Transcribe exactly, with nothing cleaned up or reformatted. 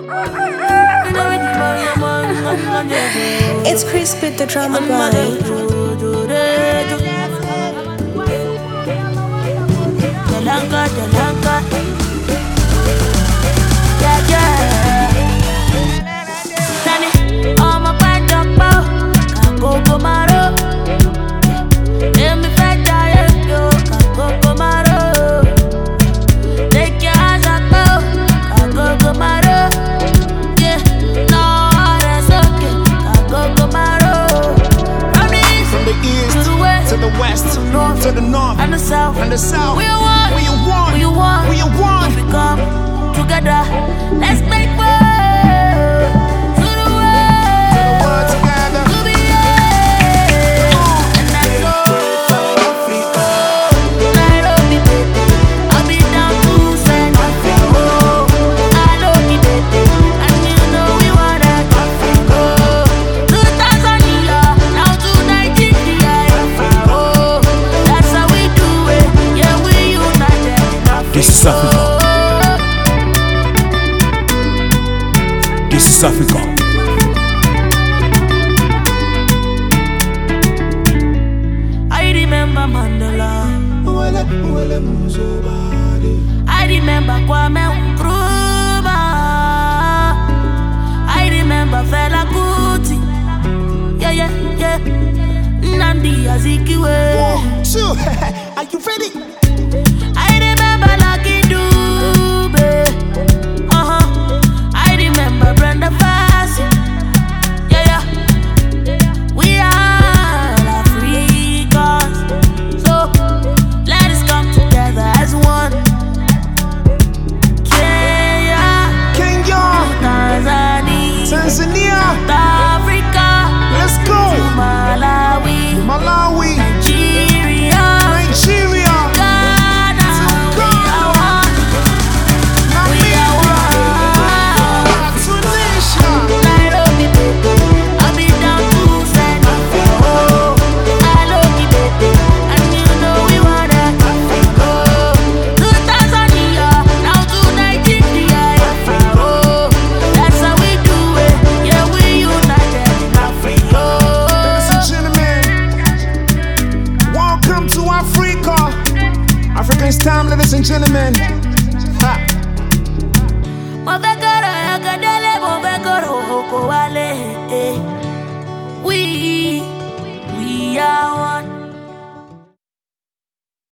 It's Chris with the drama boy. Jalanka, Jalanka. Yeah, yeah. Nani, all my bad dog bow. Kango Komaro. Let me fight that yo. Kango Komaro. Take your eyes up, bow. Kango Komaro. Yeah, no, that's okay. Kango Komaro. From the east, from the east to the west, to the west, to the north, to the north, and the south, and the south. We want, we want, we want, we want. If we come together, let's make world to the world, to the world together. To be yeah. And that's all Africa. Nairobi, baby, I'll be down to San Africa. I love you, baby, and you know we want that Africa. To Tanzania, now to Nigeria, Africa. That's how we do it. Yeah, we united in Africa. This is Africa. This is Africa. I remember Mandela. I remember Kwame Nkrumah. I remember Fela Kuti. Yeah, yeah, yeah. Nnamdi Azikiwe. One, two, are you ready? I remember Lucky Dube. Uh-huh. I remember Brenda Fassie. Yeah, yeah. We are Africans. So let us come together as one. Kenya, Kenya, Tanzania, Tanzania, South Africa. let's go. Malawi, Malawi, Nigeria, Nigeria, Ghana. We are one. We are one. Tunisia. Nairobi, baby, I'll be down to San Africa. I love you, baby, and you know we want that Africa. To Tanzania, now to Nigeria, Africa. That's how we do it. Yeah, we united in Africa. Ladies and gentlemen, welcome to Africa. African's time, ladies and gentlemen. Ha. Mabekoro yakadele, mabekoro hoko wale. We, we are one.